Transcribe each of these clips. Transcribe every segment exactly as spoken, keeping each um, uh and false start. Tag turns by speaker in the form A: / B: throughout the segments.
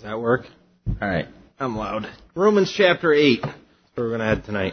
A: That work? All right. I'm loud. Romans chapter eight. That's where we're going to head tonight.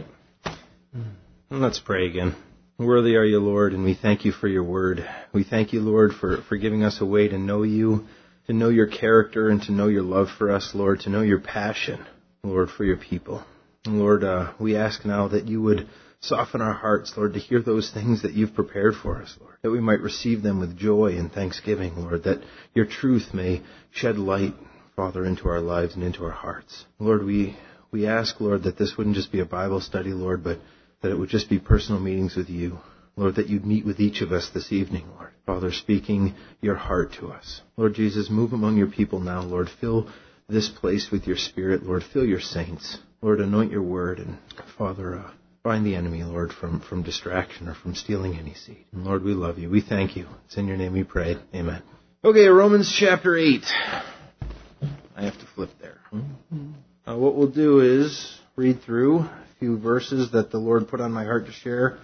A: And let's pray again. Worthy are you, Lord, and we thank you for your word. We thank you, Lord, for, for giving us a way to know you, to know your character, and to know your love for us, Lord, to know your passion, Lord, for your people. And Lord, uh, we ask now that you would soften our hearts, Lord, to hear those things that you've prepared for us, Lord, that we might receive them with joy and thanksgiving, Lord, that your truth may shed light, Father, into our lives and into our hearts. Lord, we, we ask, Lord, that this wouldn't just be a Bible study, Lord, but that it would just be personal meetings with you. Lord, that you'd meet with each of us this evening, Lord. Father, speaking your heart to us. Lord Jesus, move among your people now, Lord. Fill this place with your Spirit, Lord. Fill your saints. Lord, anoint your word. And Father, uh, bind the enemy, Lord, from, from distraction or from stealing any seed. And Lord, we love you. We thank you. It's in your name we pray. Amen. Okay, Romans chapter eight. I have to flip there. Uh, what we'll do is read through a few verses that the Lord put on my heart to share.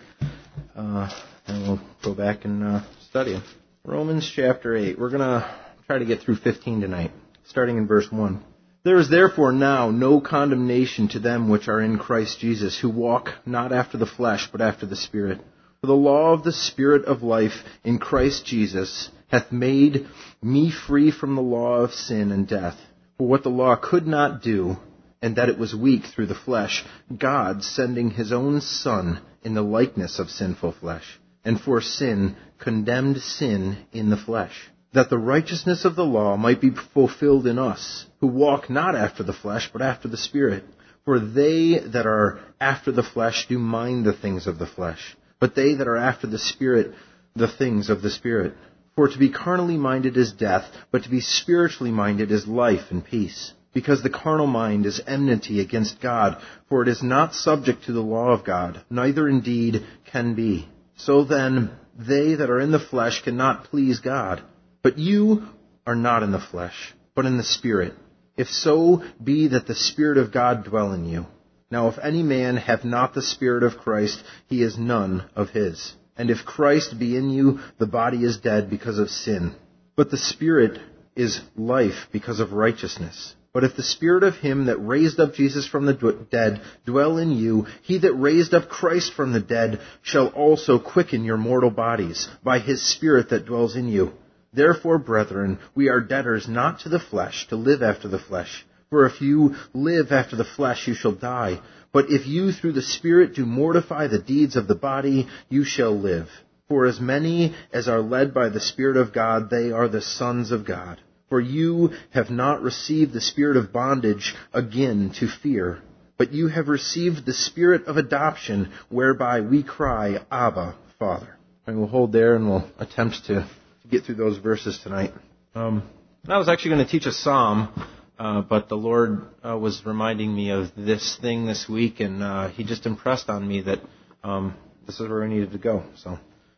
A: Uh, and we'll go back and uh, study them. Romans chapter eight. We're going to try to get through fifteen tonight, starting in verse one. There is therefore now no condemnation to them which are in Christ Jesus, who walk not after the flesh, but after the Spirit. For the law of the Spirit of life in Christ Jesus hath made me free from the law of sin and death. For what the law could not do, and that it was weak through the flesh, God, sending his own Son in the likeness of sinful flesh, and for sin condemned sin in the flesh, that the righteousness of the law might be fulfilled in us, who walk not after the flesh, but after the Spirit. For they that are after the flesh do mind the things of the flesh, but they that are after the Spirit, the things of the Spirit. For to be carnally minded is death, but to be spiritually minded is life and peace. Because the carnal mind is enmity against God, for it is not subject to the law of God, neither indeed can be. So then, they that are in the flesh cannot please God. But you are not in the flesh, but in the Spirit, if so be that the Spirit of God dwell in you. Now if any man have not the Spirit of Christ, he is none of his. And if Christ be in you, the body is dead because of sin, but the Spirit is life because of righteousness. But if the Spirit of him that raised up Jesus from the dead dwell in you, he that raised up Christ from the dead shall also quicken your mortal bodies by his Spirit that dwells in you. Therefore, brethren, we are debtors not to the flesh, to live after the flesh. For if you live after the flesh, you shall die. But if you through the Spirit do mortify the deeds of the body, you shall live. For as many as are led by the Spirit of God, they are the sons of God. For you have not received the spirit of bondage again to fear, but you have received the Spirit of adoption, whereby we cry, Abba, Father. And we'll hold there and we'll attempt to get through those verses tonight. Um, I was actually going to teach a psalm, uh, but the Lord uh, was reminding me of this thing this week, and uh, He just impressed on me that um, this is where I needed to go. So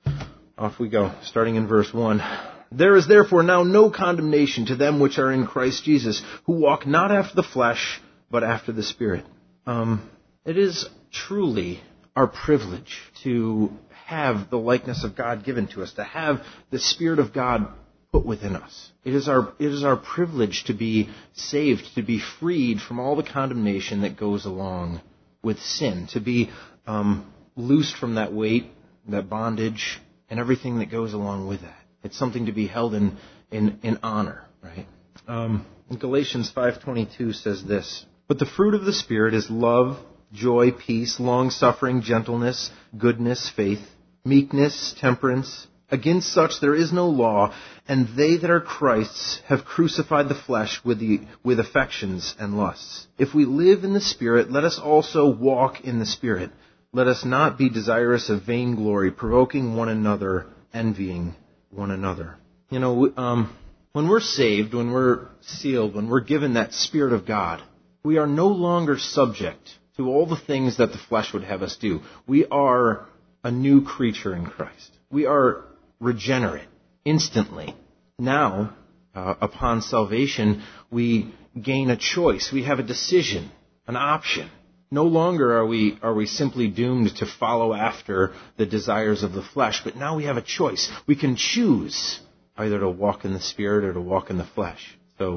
A: off we go, starting in verse one. There is therefore now no condemnation to them which are in Christ Jesus, who walk not after the flesh, but after the Spirit. Um, it is truly our privilege to have the likeness of God given to us, to have the Spirit of God put within us. It is our it is our privilege to be saved, to be freed from all the condemnation that goes along with sin, to be um, loosed from that weight, that bondage, and everything that goes along with that. It's something to be held in, in, in honor, right? Um, Galatians five twenty-two says this, but the fruit of the Spirit is love, joy, peace, long-suffering, gentleness, goodness, faith, meekness, temperance. Against such there is no law, and they that are Christ's have crucified the flesh with, the, with affections and lusts. If we live in the Spirit, let us also walk in the Spirit. Let us not be desirous of vainglory, provoking one another, envying one another. You know, um, when we're saved, when we're sealed, when we're given that Spirit of God, we are no longer subject to all the things that the flesh would have us do. We are a new creature in Christ. We are regenerate instantly. Now, uh, upon salvation, we gain a choice. We have a decision, an option. No longer are we are we simply doomed to follow after the desires of the flesh, but now we have a choice. We can choose either to walk in the Spirit or to walk in the flesh. So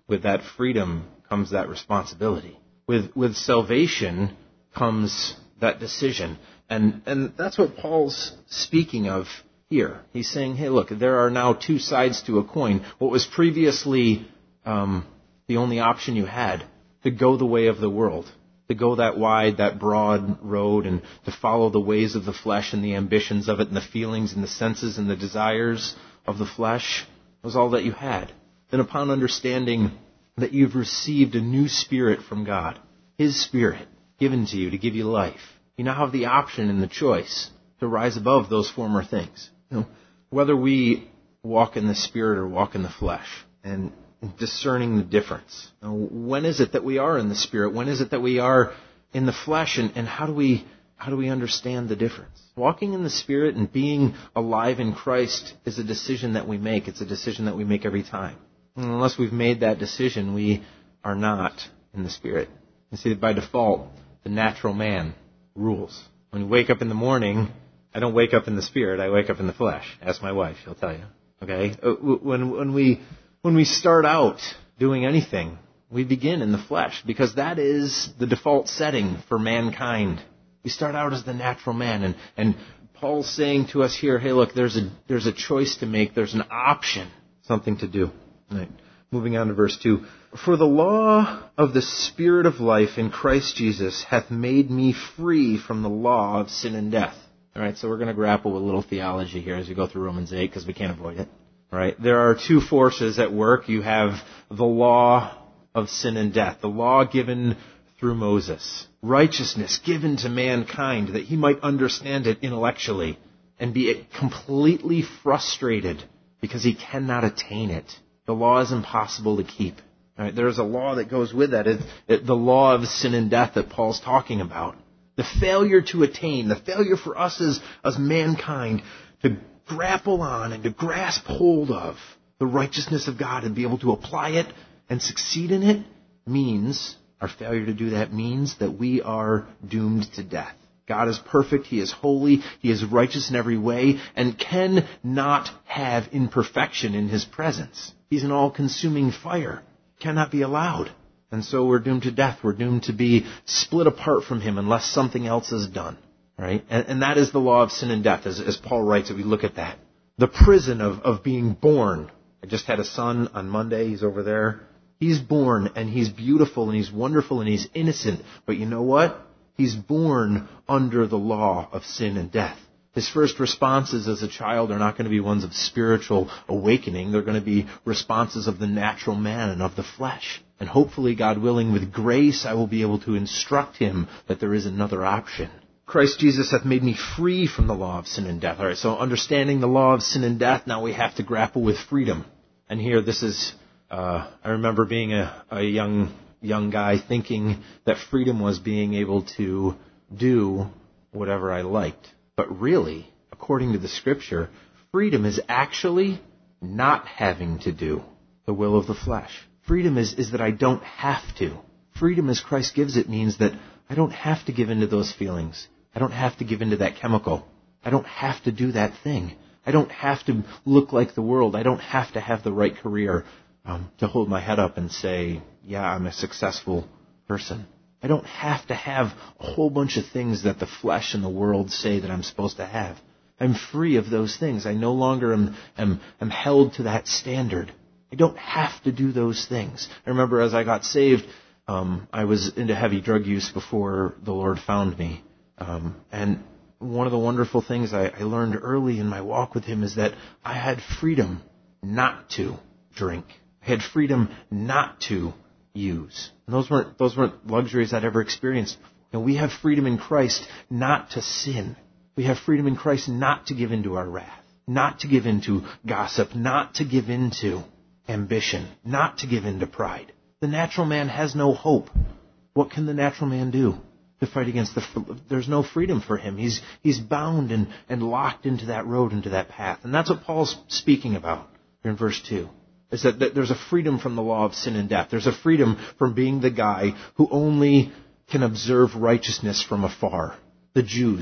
A: with that freedom comes that responsibility. With with salvation comes that decision. And and that's what Paul's speaking of here. He's saying, hey, look, there are now two sides to a coin. What was previously um, the only option you had, to go the way of the world, to go that wide, that broad road, and to follow the ways of the flesh and the ambitions of it and the feelings and the senses and the desires of the flesh, was all that you had. Then upon understanding that you've received a new spirit from God, His Spirit given to you to give you life, you now have the option and the choice to rise above those former things. You know, whether we walk in the Spirit or walk in the flesh, and discerning the difference. You know, when is it that we are in the Spirit? When is it that we are in the flesh? And, and how do we how do we understand the difference? Walking in the Spirit and being alive in Christ is a decision that we make. It's a decision that we make every time. And unless we've made that decision, we are not in the Spirit. You see, by default, the natural man rules. When you wake up in the morning, I don't wake up in the Spirit, I wake up in the flesh. Ask my wife, she'll tell you. Okay? When when we when we start out doing anything, we begin in the flesh, because that is the default setting for mankind. We start out as the natural man, and, and Paul's saying to us here, hey, look, there's a there's a choice to make, there's an option, something to do. Right. Moving on to verse two. For the law of the Spirit of life in Christ Jesus hath made me free from the law of sin and death. All right, so we're going to grapple with a little theology here as we go through Romans eight, because we can't avoid it. All right, there are two forces at work. You have the law of sin and death, the law given through Moses, righteousness given to mankind that he might understand it intellectually and be completely frustrated because he cannot attain it. The law is impossible to keep. All right, there's a law that goes with that. It's it, the law of sin and death that Paul's talking about. The failure to attain, the failure for us as, as mankind to grapple on and to grasp hold of the righteousness of God and be able to apply it and succeed in it means, our failure to do that means that we are doomed to death. God is perfect, He is holy, He is righteous in every way, and cannot have imperfection in His presence. He's an all-consuming fire. Cannot be allowed. And so we're doomed to death. We're doomed to be split apart from Him unless something else is done. Right? And, and that is the law of sin and death, as, as Paul writes, if we look at that. The prison of, of being born. I just had a son on Monday. He's over there. He's born, and he's beautiful, and he's wonderful, and he's innocent. But you know what? He's born under the law of sin and death. His first responses as a child are not going to be ones of spiritual awakening. They're going to be responses of the natural man and of the flesh. And hopefully, God willing, with grace, I will be able to instruct him that there is another option. Christ Jesus hath made me free from the law of sin and death. All right, so understanding the law of sin and death, now we have to grapple with freedom. And here, this is, uh, I remember being a, a young young guy thinking that freedom was being able to do whatever I liked. But really, according to the Scripture, freedom is actually not having to do the will of the flesh. Freedom is, is that I don't have to. Freedom, as Christ gives it, means that I don't have to give in to those feelings. I don't have to give in to that chemical. I don't have to do that thing. I don't have to look like the world. I don't have to have the right career um, to hold my head up and say, yeah, I'm a successful person. I don't have to have a whole bunch of things that the flesh and the world say that I'm supposed to have. I'm free of those things. I no longer am, am, am held to that standard. I don't have to do those things. I remember as I got saved, um, I was into heavy drug use before the Lord found me. Um, and one of the wonderful things I, I learned early in my walk with Him is that I had freedom not to drink. I had freedom not to use. And those weren't those weren't luxuries I'd ever experienced. And we have freedom in Christ not to sin. We have freedom in Christ not to give in to our wrath, not to give in to gossip, not to give in to ambition, not to give in to pride. The natural man has no hope. What can the natural man do to fight against the... There's no freedom for him. He's he's bound and, and locked into that road, into that path. And that's what Paul's speaking about here in verse two. Is that, that there's a freedom from the law of sin and death. There's a freedom from being the guy who only can observe righteousness from afar. The Jews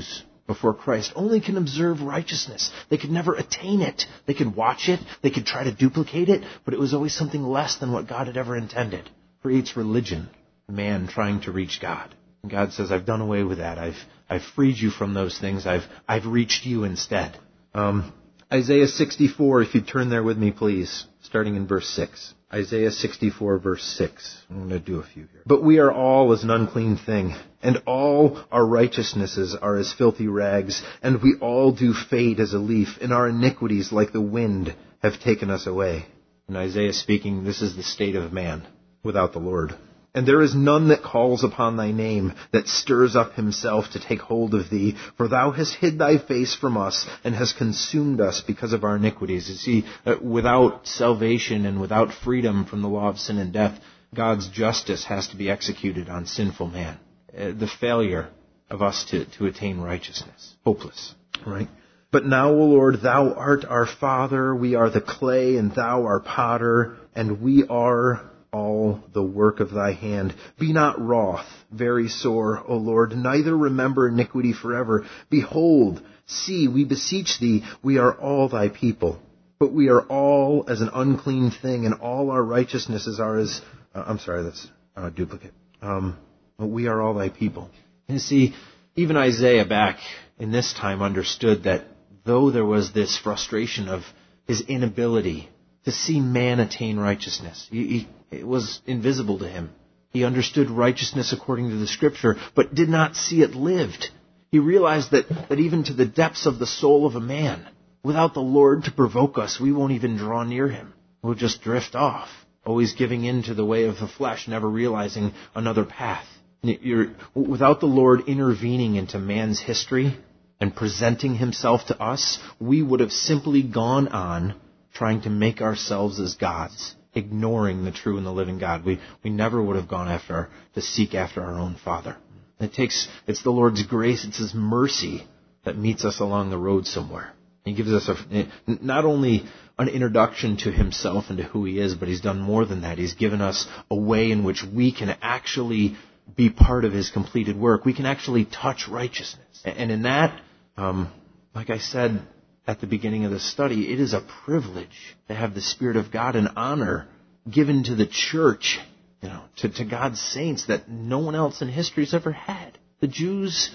A: before Christ only can observe righteousness. They could never attain it. They could watch it. They could try to duplicate it, but it was always something less than what God had ever intended. Creates religion, man trying to reach God. And God says, I've done away with that. I've I've freed you from those things. I've I've reached you instead. Um, Isaiah sixty-four, if you'd turn there with me, please, starting in verse six. Isaiah sixty-four, verse six. I'm going to do a few here. But we are all as an unclean thing, and all our righteousnesses are as filthy rags, and we all do fade as a leaf, and our iniquities, like the wind, have taken us away. And Isaiah speaking, this is the state of man without the Lord. And there is none that calls upon thy name, that stirs up himself to take hold of thee. For thou hast hid thy face from us, and hast consumed us because of our iniquities. You see, without salvation and without freedom from the law of sin and death, God's justice has to be executed on sinful man. The failure of us to, to attain righteousness. Hopeless, right? But now, O Lord, thou art our Father, we are the clay, and thou our potter, and we are all the work of thy hand. Be not wroth, very sore, O Lord, neither remember iniquity forever. Behold, see, we beseech thee, we are all thy people. But we are all as an unclean thing, and all our righteousnesses are as... Uh, I'm sorry, that's a duplicate. Um, but we are all thy people. And you see, even Isaiah back in this time understood that though there was this frustration of his inability to see man attain righteousness, he, he, it was invisible to him. He understood righteousness according to the Scripture, but did not see it lived. He realized that, that even to the depths of the soul of a man, without the Lord to provoke us, we won't even draw near him. We'll just drift off, always giving in to the way of the flesh, never realizing another path. You're, without the Lord intervening into man's history and presenting himself to us, we would have simply gone on trying to make ourselves as gods, ignoring the true and the living God. We we never would have gone after our, to seek after our own Father. It takes it's the Lord's grace, it's His mercy that meets us along the road somewhere. He gives us a, not only an introduction to Himself and to who He is, but He's done more than that. He's given us a way in which we can actually be part of His completed work. We can actually touch righteousness. And in that, um, like I said at the beginning of the study, it is a privilege to have the Spirit of God, an honor given to the church, you know, to, to God's saints that no one else in history has ever had. The Jews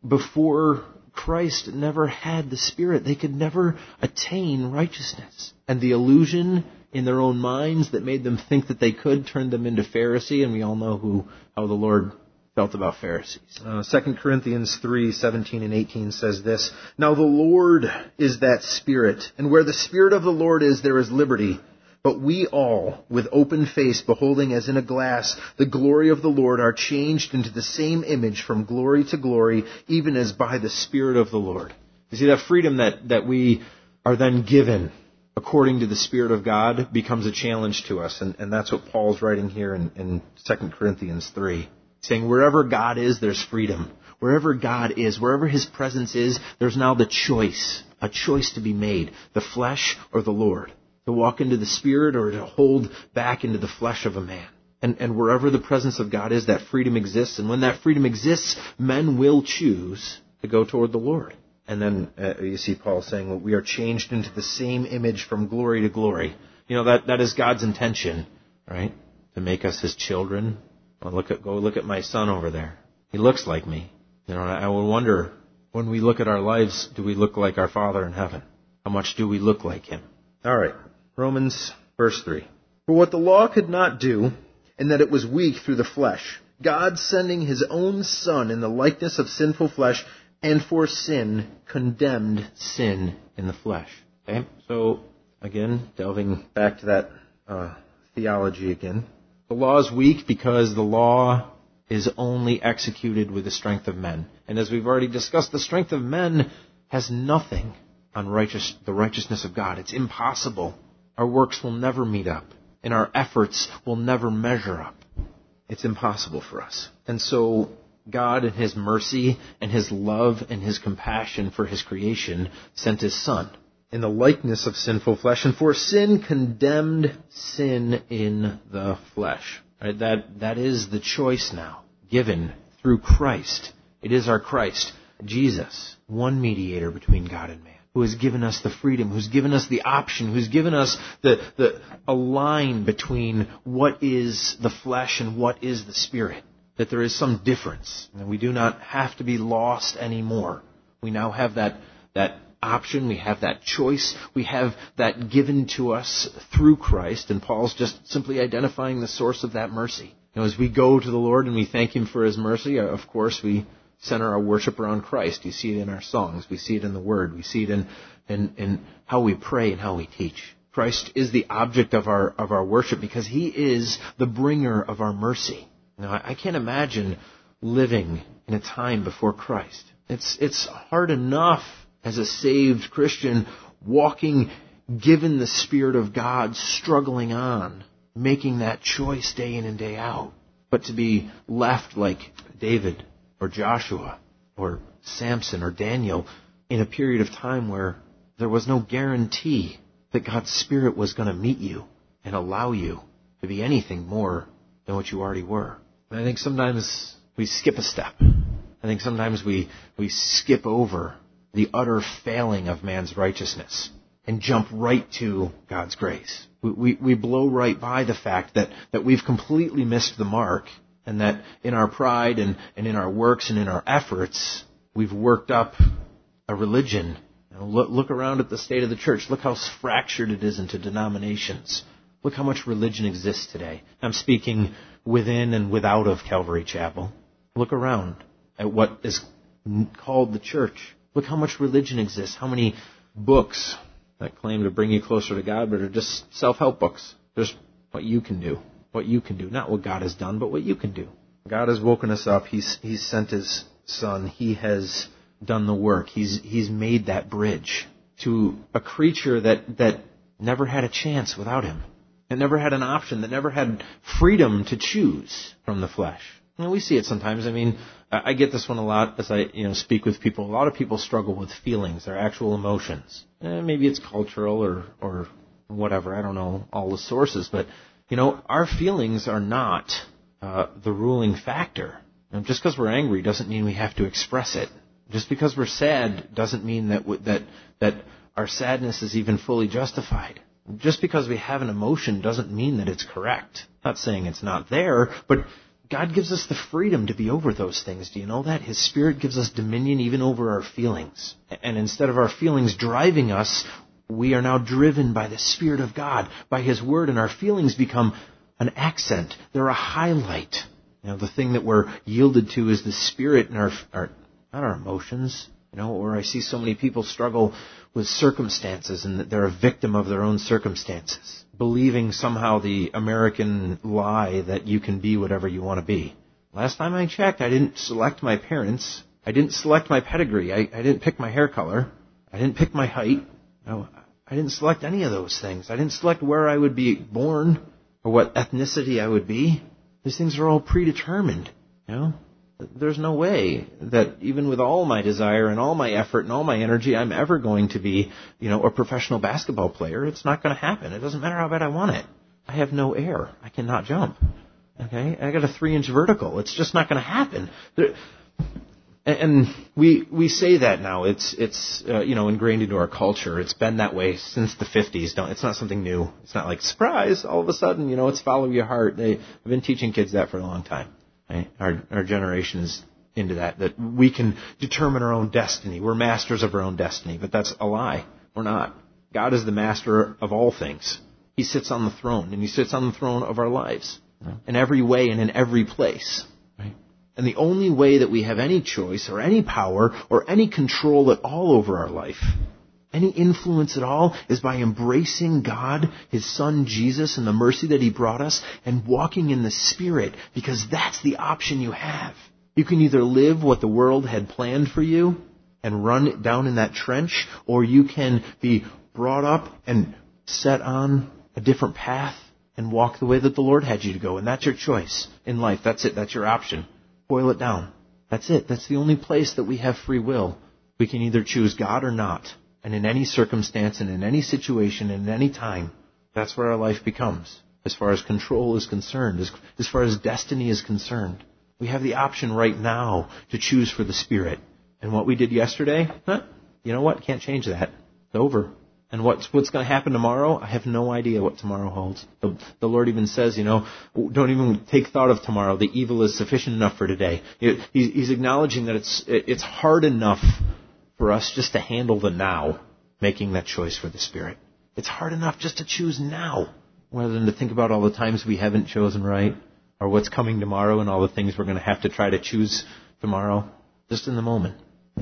A: before Christ never had the Spirit. They could never attain righteousness. And the illusion in their own minds that made them think that they could turned them into Pharisee, and we all know who how the Lord felt about Pharisees. Uh, Second Corinthians three, seventeen and eighteen says this, Now the Lord is that Spirit, and where the Spirit of the Lord is, there is liberty. But we all, with open face, beholding as in a glass the glory of the Lord, are changed into the same image from glory to glory, even as by the Spirit of the Lord. You see, that freedom that, that we are then given according to the Spirit of God becomes a challenge to us. And, and that's what Paul's writing here in, in Second Corinthians three. Saying wherever God is, there's freedom. Wherever God is, wherever His presence is, there's now the choice, a choice to be made, the flesh or the Lord. To walk into the Spirit or to hold back into the flesh of a man. And, and wherever the presence of God is, that freedom exists. And when that freedom exists, men will choose to go toward the Lord. And then uh, you see Paul saying, well, we are changed into the same image from glory to glory. You know, that, that is God's intention, right? To make us His children. Well, look at, go look at my son over there. He looks like me. You know, I would wonder, when we look at our lives, do we look like our Father in heaven? How much do we look like Him? All right. Romans, verse three. For what the law could not do, in that it was weak through the flesh, God sending His own Son in the likeness of sinful flesh, and for sin, condemned sin in the flesh. Okay? So, again, delving back to that uh, theology again. The law is weak because the law is only executed with the strength of men. And as we've already discussed, the strength of men has nothing on righteous, the righteousness of God. It's impossible. Our works will never meet up, and our efforts will never measure up. It's impossible for us. And so God, in His mercy and His love and His compassion for His creation, sent His Son in the likeness of sinful flesh, and for sin condemned sin in the flesh. Right? That, that is the choice now, given through Christ. It is our Christ. Jesus, one mediator between God and man, who has given us the freedom, who's given us the option, who's given us the, the a line between what is the flesh and what is the Spirit. That there is some difference. And we do not have to be lost anymore. We now have that, that option. We have that choice. We have that given to us through Christ. And Paul's just simply identifying the source of that mercy. You know, as we go to the Lord and we thank Him for His mercy, of course we center our worship around Christ. You see it in our songs. We see it in the Word. We see it in, in, in how we pray and how we teach. Christ is the object of our, of our worship because He is the bringer of our mercy. Now, I can't imagine living in a time before Christ. It's, it's hard enough as a saved Christian walking, given the Spirit of God, struggling on, making that choice day in and day out. But to be left like David or Joshua or Samson or Daniel in a period of time where there was no guarantee that God's Spirit was going to meet you and allow you to be anything more than what you already were. And I think sometimes we skip a step. I think sometimes we, we skip over the utter failing of man's righteousness and jump right to God's grace. We, we, we blow right by the fact that, that we've completely missed the mark and that in our pride and, and in our works and in our efforts, we've worked up a religion. You know, look, look around at the state of the church. Look how fractured it is into denominations. Look how much religion exists today. I'm speaking within and without of Calvary Chapel. Look around at what is called the church. Look how much religion exists. How many books that claim to bring you closer to God, but are just self-help books. Just what you can do. What you can do. Not what God has done, but what you can do. God has woken us up. He's, he's sent His Son. He has done the work. He's, he's made that bridge to a creature that, that never had a chance without Him. That never had an option, that never had freedom to choose from the flesh. You know, we see it sometimes. I mean, I get this one a lot as I, you know, speak with people. A lot of people struggle with feelings, their actual emotions. Eh, maybe it's cultural or, or whatever. I don't know all the sources. But, you know, our feelings are not uh, the ruling factor. You know, just because we're angry doesn't mean we have to express it. Just because we're sad doesn't mean that w- that that our sadness is even fully justified. Just because we have an emotion doesn't mean that it's correct. I'm not saying it's not there, but God gives us the freedom to be over those things. Do you know that? His Spirit gives us dominion even over our feelings. And instead of our feelings driving us, we are now driven by the Spirit of God, by His Word, and our feelings become an accent. They're a highlight. You know, the thing that we're yielded to is the Spirit and our, our not our emotions. You know, or I see so many people struggle with circumstances and that they're a victim of their own circumstances, believing somehow the American lie that you can be whatever you want to be. Last time I checked, I didn't select my parents. I didn't select my pedigree. I, I didn't pick my hair color. I didn't pick my height. No, I didn't select any of those things. I didn't select where I would be born or what ethnicity I would be. These things are all predetermined, you know. There's no way that even with all my desire and all my effort and all my energy, I'm ever going to be, you know, a professional basketball player. It's not going to happen. It doesn't matter how bad I want it. I have no air. I cannot jump. Okay? I got a three-inch vertical. It's just not going to happen. There, and we we say that now. It's it's uh, you know, ingrained into our culture. It's been that way since the fifties. Don't. It's not something new. It's not like surprise. All of a sudden, you know, it's follow your heart. They, I've been teaching kids that for a long time. Right? Our our generation is into that, that we can determine our own destiny. We're masters of our own destiny, but that's a lie. We're not. God is the master of all things. He sits on the throne, and He sits on the throne of our lives in every way and in every place. Right? And the only way that we have any choice or any power or any control at all over our life, any influence at all, is by embracing God, His Son Jesus, and the mercy that He brought us, and walking in the Spirit, because that's the option you have. You can either live what the world had planned for you and run down in that trench, or you can be brought up and set on a different path and walk the way that the Lord had you to go. And that's your choice in life. That's it. That's your option. Boil it down. That's it. That's the only place that we have free will. We can either choose God or not. And in any circumstance and in any situation and in any time, that's where our life becomes. As far as control is concerned, as, as far as destiny is concerned, we have the option right now to choose for the Spirit. And what we did yesterday, huh, you know what? Can't change that. It's over. And what's what's going to happen tomorrow? I have no idea what tomorrow holds. The, the Lord even says, you know, don't even take thought of tomorrow. The evil is sufficient enough for today. He, he's acknowledging that it's it's hard enough for us just to handle the now, making that choice for the Spirit. It's hard enough just to choose now, rather than to think about all the times we haven't chosen right, or what's coming tomorrow and all the things we're going to have to try to choose tomorrow, just in the moment.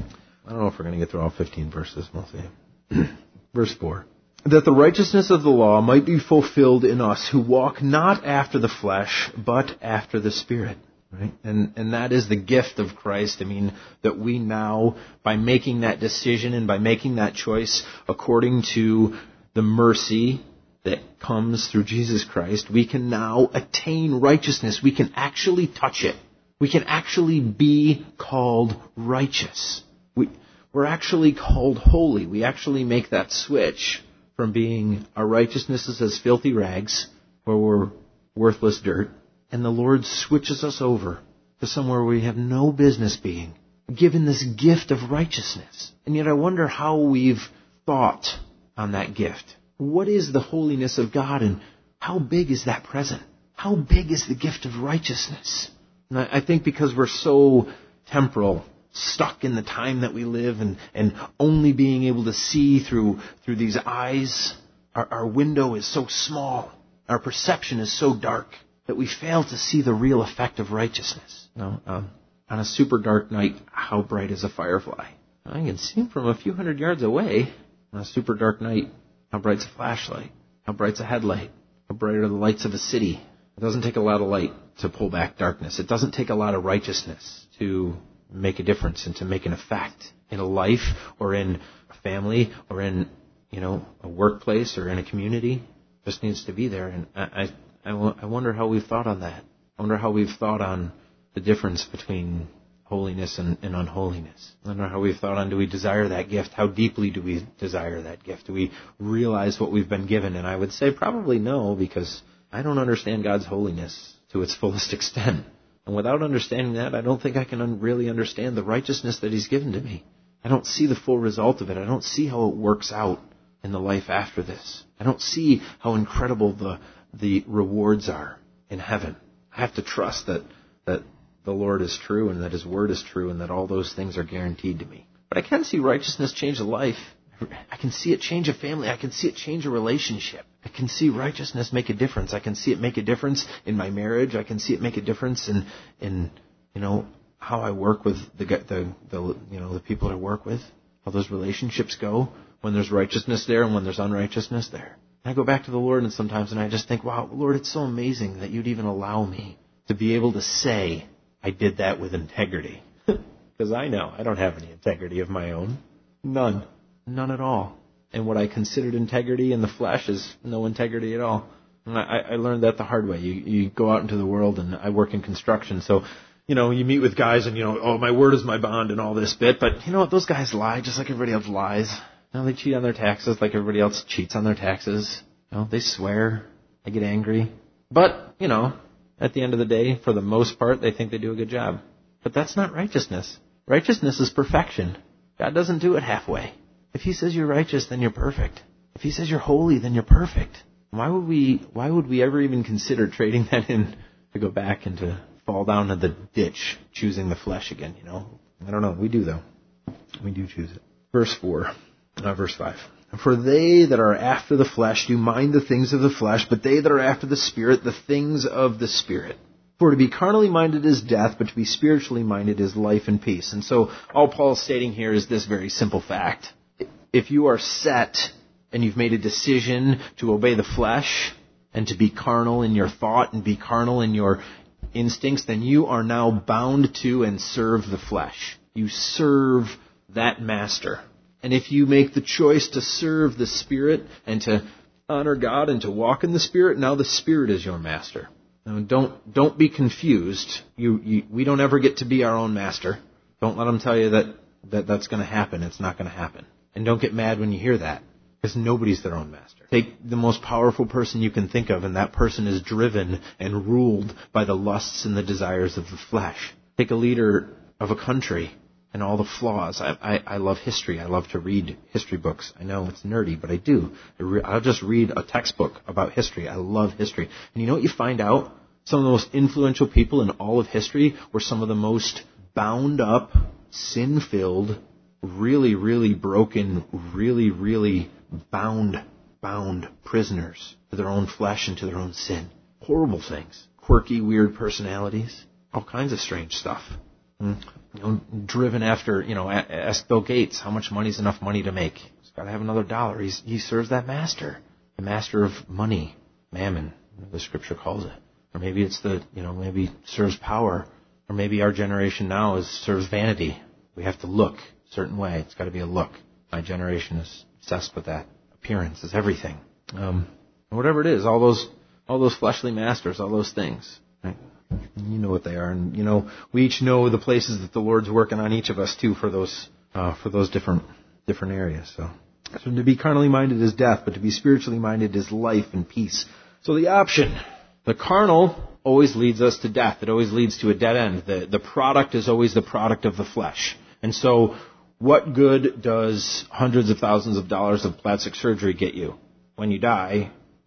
A: I don't know if we're going to get through all fifteen verses. We'll see. Verse four. That the righteousness of the law might be fulfilled in us who walk not after the flesh, but after the Spirit. Right? And and that is the gift of Christ. I mean, that we now, by making that decision and by making that choice according to the mercy that comes through Jesus Christ, we can now attain righteousness. We can actually touch it. We can actually be called righteous. We, we're actually called holy. We actually make that switch from being our righteousness is as filthy rags, where we're worthless dirt, and the Lord switches us over to somewhere we have no business being, given this gift of righteousness. And yet I wonder how we've thought on that gift. What is the holiness of God, and how big is that present? How big is the gift of righteousness? And I think because we're so temporal, stuck in the time that we live, and, and only being able to see through through these eyes, our, our window is so small, our perception is so dark, that we fail to see the real effect of righteousness. You know, um, on a super dark night, how bright is a firefly? I can see him from a few hundred yards away. On a super dark night, how bright's a flashlight? How bright's a headlight? How bright are the lights of a city? It doesn't take a lot of light to pull back darkness. It doesn't take a lot of righteousness to make a difference and to make an effect in a life or in a family or in, you know, a workplace or in a community. It just needs to be there. And I, I, I wonder how we've thought on that. I wonder how we've thought on the difference between holiness and, and unholiness. I don't know how we've thought on, do we desire that gift? How deeply do we desire that gift? Do we realize what we've been given? And I would say probably no, because I don't understand God's holiness to its fullest extent. And without understanding that, I don't think I can un- really understand the righteousness that He's given to me. I don't see the full result of it. I don't see how it works out in the life after this. I don't see how incredible the the rewards are in heaven. I have to trust that that the Lord is true and that His Word is true and that all those things are guaranteed to me. But I can see righteousness change a life. I can see it change a family. I can see it change a relationship. I can see righteousness make a difference. I can see it make a difference in my marriage. I can see it make a difference in, in you know, how I work with the, the, the, you know, the people that I work with, how those relationships go when there's righteousness there and when there's unrighteousness there. And I go back to the Lord and sometimes and I just think, wow, Lord, it's so amazing that You'd even allow me to be able to say I did that with integrity. Because I know I don't have any integrity of my own. None. None at all. And what I considered integrity in the flesh is no integrity at all. And I, I learned that the hard way. You, you go out into the world, and I work in construction, so, you know, you meet with guys and, you know, oh, my word is my bond and all this bit. But, you know what, those guys lie just like everybody else lies. You know, they cheat on their taxes like everybody else cheats on their taxes. You know, they swear. They get angry. But, you know, at the end of the day, for the most part, they think they do a good job. But that's not righteousness. Righteousness is perfection. God doesn't do it halfway. If He says you're righteous, then you're perfect. If He says you're holy, then you're perfect. Why would we why would we ever even consider trading that in to go back and to fall down to the ditch, choosing the flesh again, you know? I don't know. We do, though. We do choose it. Verse four. Uh, verse five. For they that are after the flesh do mind the things of the flesh, but they that are after the Spirit, the things of the Spirit. For to be carnally minded is death, but to be spiritually minded is life and peace. And so all Paul's stating here is this very simple fact. If you are set and you've made a decision to obey the flesh and to be carnal in your thought and be carnal in your instincts, then you are now bound to and serve the flesh. You serve that master. And if you make the choice to serve the Spirit and to honor God and to walk in the Spirit, now the Spirit is your master. Now don't don't be confused. You, you we don't ever get to be our own master. Don't let them tell you that, that that's going to happen. It's not going to happen. And don't get mad when you hear that, because nobody's their own master. Take the most powerful person you can think of, and that person is driven and ruled by the lusts and the desires of the flesh. Take a leader of a country, and all the flaws. I, I, I love history. I love to read history books. I know it's nerdy, but I do. I re- I'll just read a textbook about history. I love history. And you know what you find out? Some of the most influential people in all of history were some of the most bound up, sin-filled, really, really broken, really, really bound, bound prisoners to their own flesh and to their own sin. Horrible things. Quirky, weird personalities. All kinds of strange stuff. You know, driven after, you know, ask Bill Gates how much money is enough money to make. He's got to have another dollar. He's, he serves that master, the master of money, mammon, the scripture calls it. Or maybe it's the, you know, maybe serves power. Or maybe our generation now is serves vanity. We have to look a certain way. It's got to be a look. My generation is obsessed with that. Appearance is everything. Um, whatever it is, all those, all those fleshly masters, all those things. Right? You know what they are, and you know we each know the places that the Lord's working on each of us too for those uh, for those different different areas. So, so to be carnally minded is death, but to be spiritually minded is life and peace. So the option, the carnal always leads us to death. It always leads to a dead end. The the product is always the product of the flesh. And so, what good does hundreds of thousands of dollars of plastic surgery get you? When you die,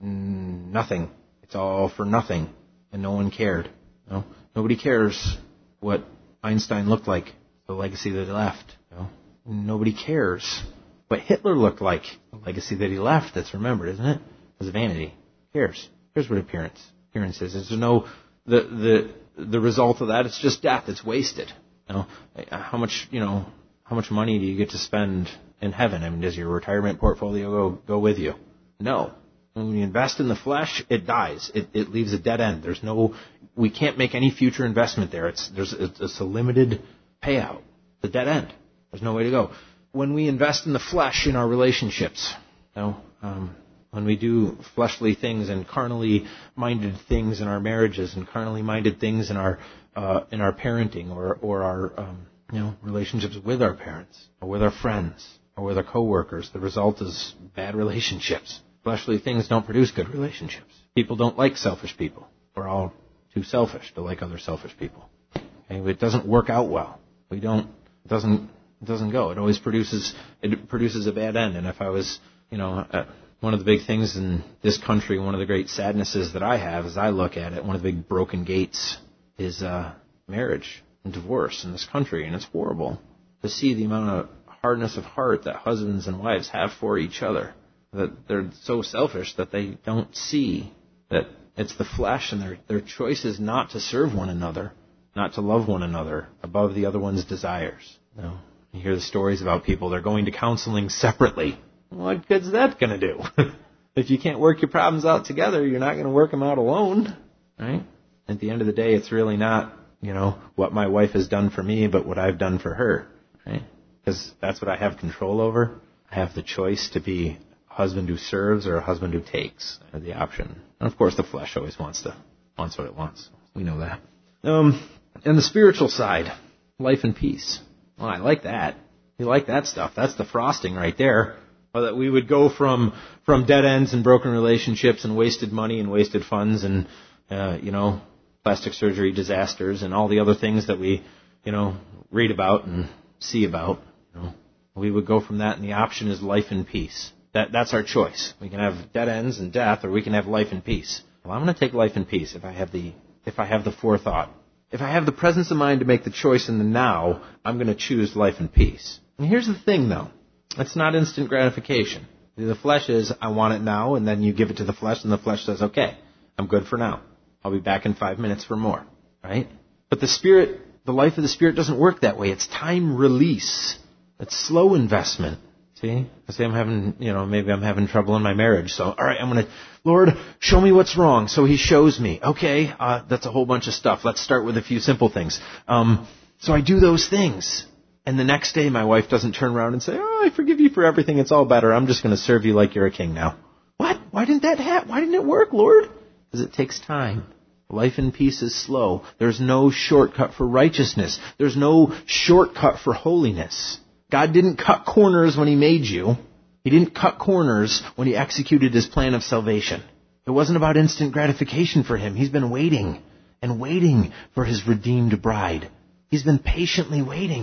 A: nothing. It's all for nothing, and no one cared. No, nobody cares what Einstein looked like, the legacy that he left. You know? Nobody cares what Hitler looked like, the legacy that he left. That's remembered, isn't it? It's vanity. Who cares? Here's what appearance appearance is. There's no the the the result of that. It's just death. It's wasted. You know, how much you know how much money do you get to spend in heaven? I mean, does your retirement portfolio go go with you? No. When you invest in the flesh, it dies. It, it leaves a dead end. There's no, we can't make any future investment there. It's there's it's, it's a limited payout. It's a dead end. There's no way to go. When we invest in the flesh in our relationships, you know, um, when we do fleshly things and carnally minded things in our marriages and carnally minded things in our uh, in our parenting or or our um, you know relationships with our parents or with our friends or with our coworkers, the result is bad relationships. Fleshly things don't produce good relationships. People don't like selfish people. We're all too selfish to like other selfish people. Okay? It doesn't work out well. We don't. It doesn't. It doesn't go. It always produces. It produces a bad end. And if I was, you know, uh, one of the big things in this country, one of the great sadnesses that I have, as I look at it, one of the big broken gates is uh, marriage and divorce in this country, and it's horrible to see the amount of hardness of heart that husbands and wives have for each other. That they're so selfish that they don't see that it's the flesh, and their their choice is not to serve one another, not to love one another above the other one's desires. You know, you hear the stories about people, they're going to counseling separately. What good's that going to do? If you can't work your problems out together, you're not going to work them out alone, right? At the end of the day, it's really not, you know, what my wife has done for me, but what I've done for her, right? Because that's what I have control over. I have the choice to be husband who serves or a husband who takes, or the option. And of course, the flesh always wants to wants what it wants. We know that. Um, and the spiritual side, life and peace. Well, I like that. You like that stuff. That's the frosting right there. Or that we would go from from dead ends and broken relationships and wasted money and wasted funds and uh, you know plastic surgery disasters and all the other things that we you know read about and see about. You know, we would go from that, and the option is life and peace. That, that's our choice. We can have dead ends and death, or we can have life and peace. Well, I'm going to take life and peace if I have the if I have the forethought. If I have the presence of mind to make the choice in the now, I'm going to choose life and peace. And here's the thing, though. It's not instant gratification. The flesh is, I want it now, and then you give it to the flesh, and the flesh says, okay, I'm good for now. I'll be back in five minutes for more, right? But the Spirit, the life of the Spirit doesn't work that way. It's time release. It's slow investment. See? I say I'm having, you know, maybe I'm having trouble in my marriage. So, all right, I'm going to, Lord, show me what's wrong. So he shows me. Okay, uh, that's a whole bunch of stuff. Let's start with a few simple things. Um, so I do those things. And the next day my wife doesn't turn around and say, oh, I forgive you for everything. It's all better. I'm just going to serve you like you're a king now. What? Why didn't that happen? Why didn't it work, Lord? Because it takes time. Life in peace is slow. There's no shortcut for righteousness. There's no shortcut for holiness. God didn't cut corners when he made you. He didn't cut corners when he executed his plan of salvation. It wasn't about instant gratification for him. He's been waiting and waiting for his redeemed bride. He's been patiently waiting.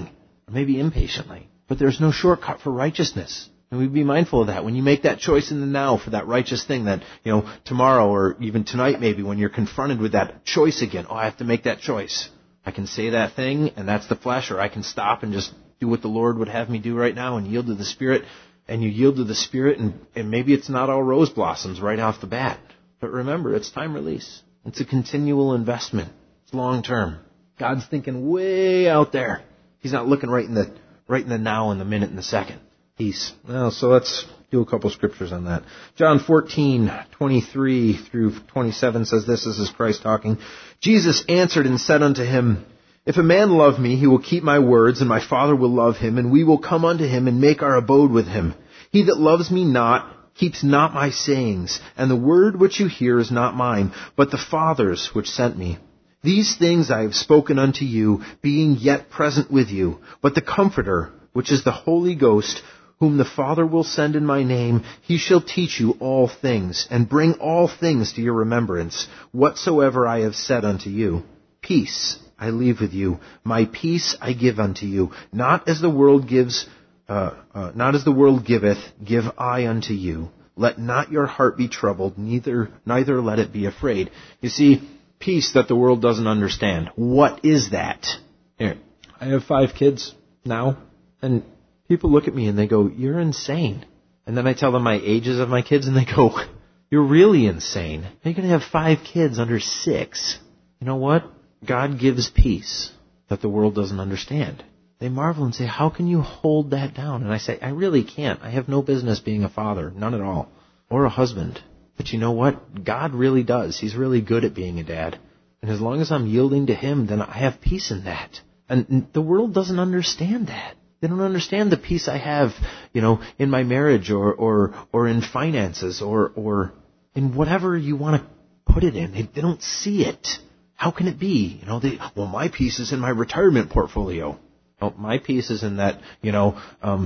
A: maybe impatiently. But there's no shortcut for righteousness. And we'd be mindful of that. When you make that choice in the now for that righteous thing that, you know, tomorrow or even tonight maybe when you're confronted with that choice again, oh, I have to make that choice. I can say that thing and that's the flesh, or I can stop and just do what the Lord would have me do right now and yield to the Spirit. And you yield to the Spirit and, and maybe it's not all rose blossoms right off the bat. But remember, it's time release. It's a continual investment. It's long term. God's thinking way out there. He's not looking right in the right in the now and the minute and the second. Peace. Well, so let's do a couple scriptures on that. John fourteen, twenty-three through twenty-seven says this. This is Christ talking. Jesus answered and said unto him, If a man love me, he will keep my words, and my Father will love him, and we will come unto him and make our abode with him. He that loves me not keeps not my sayings, and the word which you hear is not mine, but the Father's which sent me. These things I have spoken unto you, being yet present with you. But the Comforter, which is the Holy Ghost, whom the Father will send in my name, he shall teach you all things, and bring all things to your remembrance, whatsoever I have said unto you. Peace I leave with you, my peace I give unto you. Not as the world gives, uh, uh, not as the world giveth, give I unto you. Let not your heart be troubled, neither neither let it be afraid. You see, peace that the world doesn't understand. What is that? Here, I have five kids now, and people look at me and they go, you're insane. And then I tell them my ages of my kids and they go, you're really insane. You're going to have five kids under six. You know what? God gives peace that the world doesn't understand. They marvel and say, how can you hold that down? And I say, I really can't. I have no business being a father, none at all, or a husband. But you know what? God really does. He's really good at being a dad. And as long as I'm yielding to Him, then I have peace in that. And the world doesn't understand that. They don't understand the peace I have, you know, in my marriage or or, or in finances or, or in whatever you want to put it in. They, they don't see it. How can it be? You know, they, well, my peace is in my retirement portfolio. Well, my peace is in that, you know, um,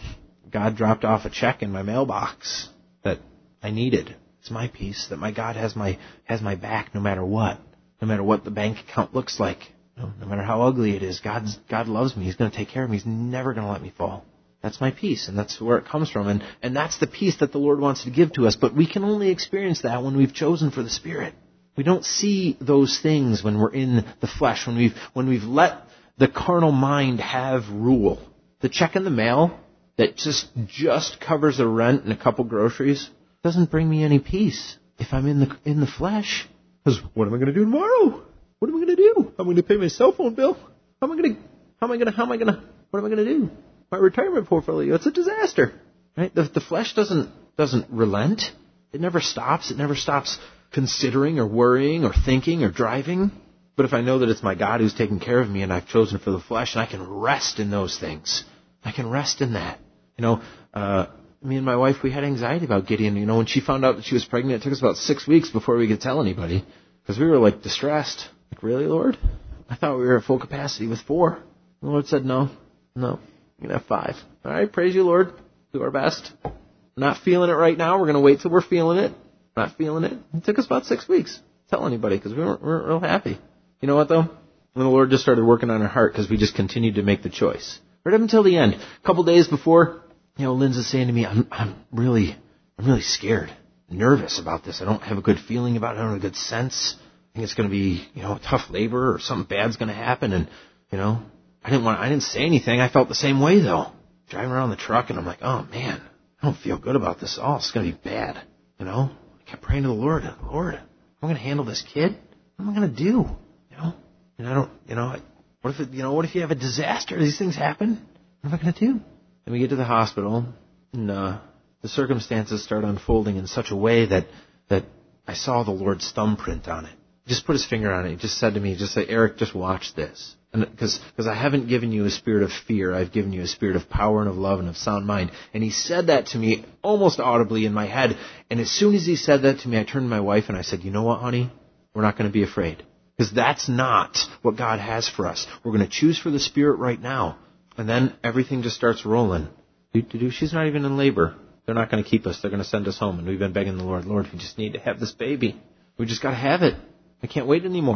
A: God dropped off a check in my mailbox that I needed. It's my peace that my God has my has my back no matter what, no matter what the bank account looks like. No, no matter how ugly it is, God's, God loves me. He's going to take care of me. He's never going to let me fall. That's my peace, and that's where it comes from. And, and that's the peace that the Lord wants to give to us. But we can only experience that when we've chosen for the Spirit. We don't see those things when we're in the flesh, when we've, when we've let the carnal mind have rule. The check in the mail that just, just covers a rent and a couple groceries doesn't bring me any peace if I'm in the, in the flesh. Because what am I going to do tomorrow? What am I going to do? I'm going to pay my cell phone bill. How am I going to, how am I going to, how am I going to, what am I going to do? My retirement portfolio, it's a disaster, right? The, the flesh doesn't, doesn't relent. It never stops. It never stops considering or worrying or thinking or driving. But if I know that it's my God who's taking care of me and I've chosen for the flesh and I can rest in those things, I can rest in that. You know, uh, me and my wife, we had anxiety about Gideon. You know, when she found out that she was pregnant, it took us about six weeks before we could tell anybody because we were like distressed. Like, really, Lord? I thought we were at full capacity with four. The Lord said, no, no, you're going to have five. All right, praise you, Lord. Do our best. Not feeling it right now. We're going to wait till we're feeling it. Not feeling it. It took us about six weeks. Tell anybody because we weren't, we weren't real happy. You know what, though? And the Lord just started working on our heart because we just continued to make the choice. Right up until the end. A couple days before, you know, Lynn's is saying to me, I'm, I'm really, I'm really scared, nervous about this. I don't have a good feeling about it. I don't have a good sense. I think it's going to be, you know, tough labor or something bad's going to happen. And, you know, I didn't want, I didn't say anything. I felt the same way, though. Driving around the truck, and I'm like, oh, man, I don't feel good about this at all. It's going to be bad, you know. I kept praying to the Lord, Lord, how am I going to handle this kid? What am I going to do? You know, and I don't, you know, what if, it, you know, what if you have a disaster? These things happen. What am I going to do? Then we get to the hospital, and uh, the circumstances start unfolding in such a way that, that I saw the Lord's thumbprint on it. He just put his finger on it. He just said to me, just say, Eric, just watch this. And because because I haven't given you a spirit of fear. I've given you a spirit of power and of love and of sound mind. And he said that to me almost audibly in my head. And as soon as he said that to me, I turned to my wife and I said, you know what, honey? We're not going to be afraid. Because that's not what God has for us. We're going to choose for the Spirit right now. And then everything just starts rolling. She's not even in labor. They're not going to keep us. They're going to send us home. And we've been begging the Lord, Lord, we just need to have this baby. We just got to have it. I can't wait anymore.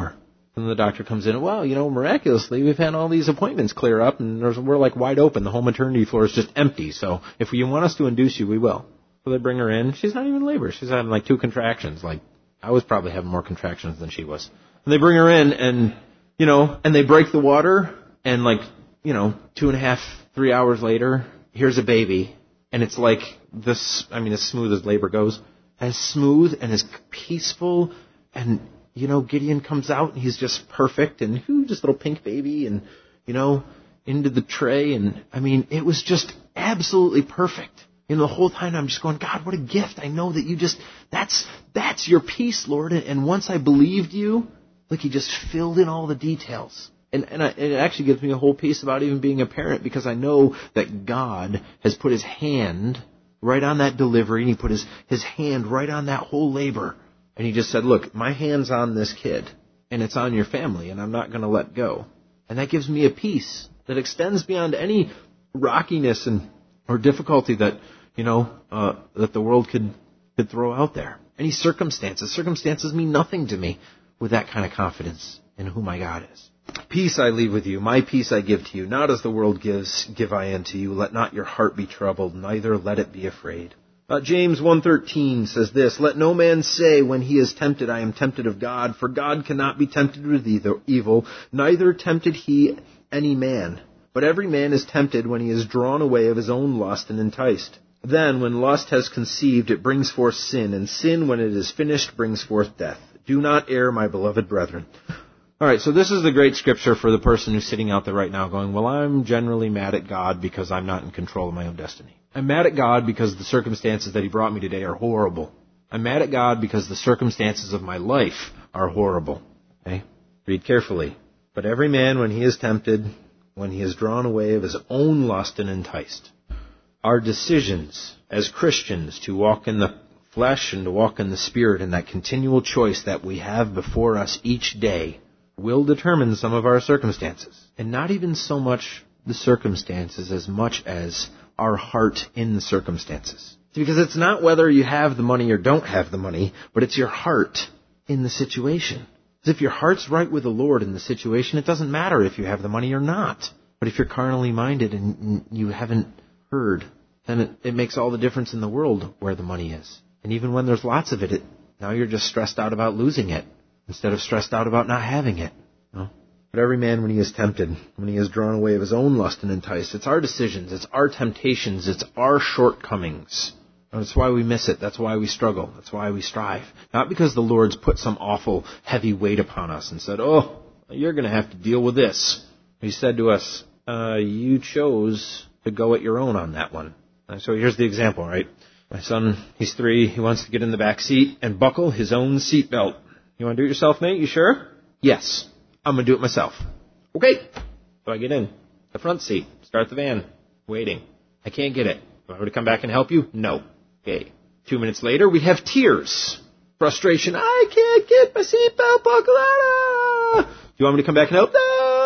A: And the doctor comes in, well, you know, miraculously, we've had all these appointments clear up, and there's, we're like wide open. The whole maternity floor is just empty. So if you want us to induce you, we will. So they bring her in. She's not even in labor. She's having like two contractions. Like, I was probably having more contractions than she was. And they bring her in, and, you know, and they break the water, and like, you know, two and a half, three hours later, here's a baby. And it's like this, I mean, as smooth as labor goes, as smooth and as peaceful, and you know, Gideon comes out and he's just perfect, and whoo, just little pink baby, and, you know, into the tray. And I mean, it was just absolutely perfect. And the whole time I'm just going, God, what a gift. I know that you just, that's, that's your peace, Lord. And once I believed you, like he just filled in all the details. And, and, I, and it actually gives me a whole peace about even being a parent, because I know that God has put his hand right on that delivery, and he put his, his hand right on that whole labor. And he just said, look, my hand's on this kid, and it's on your family, and I'm not going to let go. And that gives me a peace that extends beyond any rockiness and or difficulty that, you know, uh, that the world could, could throw out there. Any circumstances. Circumstances mean nothing to me with that kind of confidence in who my God is. Peace I leave with you, my peace I give to you. Not as the world gives, give I unto you. Let not your heart be troubled, neither let it be afraid. Uh, James one thirteen says this, let no man say when he is tempted, I am tempted of God, for God cannot be tempted with evil, neither tempted he any man. But every man is tempted when he is drawn away of his own lust and enticed. Then, when lust has conceived, it brings forth sin, and sin, when it is finished, brings forth death. Do not err, my beloved brethren. All right, so this is the great scripture for the person who's sitting out there right now going, well, I'm generally mad at God because I'm not in control of my own destiny. I'm mad at God because the circumstances that he brought me today are horrible. I'm mad at God because the circumstances of my life are horrible. Okay? Read carefully. But every man, when he is tempted, when he is drawn away of his own lust and enticed. Our decisions as Christians to walk in the flesh and to walk in the Spirit, and that continual choice that we have before us each day, will determine some of our circumstances. And not even so much the circumstances as much as our heart in the circumstances. Because it's not whether you have the money or don't have the money, but it's your heart in the situation. Because if your heart's right with the Lord in the situation, it doesn't matter if you have the money or not. But if you're carnally minded and you haven't heard, then it, it makes all the difference in the world where the money is. And even when there's lots of it, it now you're just stressed out about losing it instead of stressed out about not having it. No? But every man, when he is tempted, when he is drawn away of his own lust and enticed, it's our decisions, it's our temptations, it's our shortcomings. That's why we miss it. That's why we struggle. That's why we strive. Not because the Lord's put some awful heavy weight upon us and said, oh, you're going to have to deal with this. He said to us, uh, you chose to go at your own on that one. And so here's the example, right? My son, he's three. He wants to get in the back seat and buckle his own seatbelt. You want to do it yourself, mate? You sure? Yes. I'm going to do it myself. Okay. So I get in the front seat, start the van, waiting. I can't get it. Do I want to come back and help you? No. Okay. Two minutes later, we have tears. Frustration. I can't get my seatbelt buckled. Ah! Do you want me to come back and help?